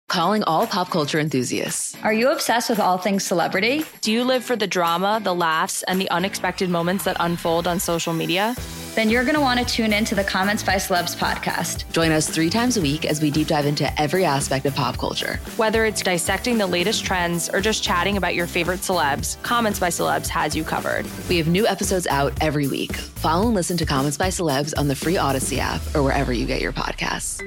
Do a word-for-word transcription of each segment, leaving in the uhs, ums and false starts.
Calling all pop culture enthusiasts. Are you obsessed with all things celebrity? Do you live for the drama, the laughs, and the unexpected moments that unfold on social media? Then you're going to want to tune in to the Comments by Celebs podcast. Join us three times a week as we deep dive into every aspect of pop culture. Whether it's dissecting the latest trends or just chatting about your favorite celebs, Comments by Celebs has you covered. We have new episodes out every week. Follow and listen to Comments by Celebs on the free Odyssey app or wherever you get your podcasts.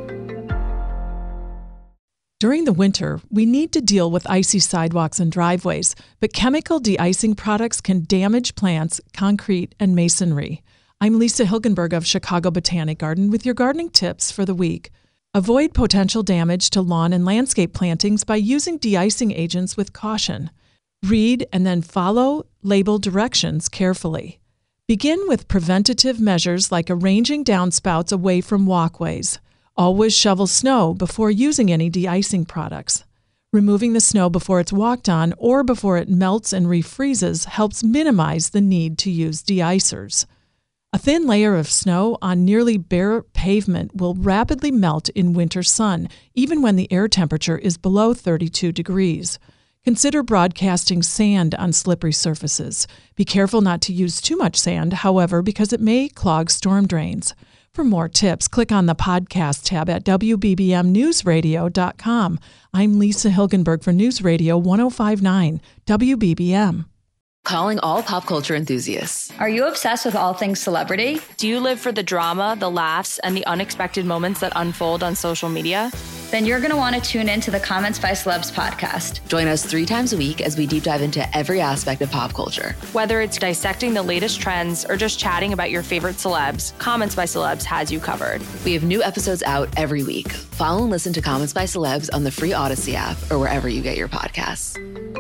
During the winter, we need to deal with icy sidewalks and driveways, but chemical de-icing products can damage plants, concrete, and masonry. I'm Lisa Hilgenberg of Chicago Botanic Garden with your gardening tips for the week. Avoid potential damage to lawn and landscape plantings by using de-icing agents with caution. Read and then follow label directions carefully. Begin with preventative measures like arranging downspouts away from walkways. Always shovel snow before using any de-icing products. Removing the snow before it's walked on or before it melts and refreezes helps minimize the need to use de-icers. A thin layer of snow on nearly bare pavement will rapidly melt in winter sun, even when the air temperature is below thirty-two degrees. Consider broadcasting sand on slippery surfaces. Be careful not to use too much sand, however, because it may clog storm drains. For more tips, click on the podcast tab at W B B M news radio dot com. I'm Lisa Hilgenberg for News Radio one oh five point nine W B B M. Calling all pop culture enthusiasts. Are you obsessed with all things celebrity? Do you live for the drama, the laughs, and the unexpected moments that unfold on social media? Then you're going to want to tune in to the Comments by Celebs podcast. Join us three times a week as we deep dive into every aspect of pop culture. Whether it's dissecting the latest trends or just chatting about your favorite celebs, Comments by Celebs has you covered. We have new episodes out every week. Follow and listen to Comments by Celebs on the free Odyssey app or wherever you get your podcasts.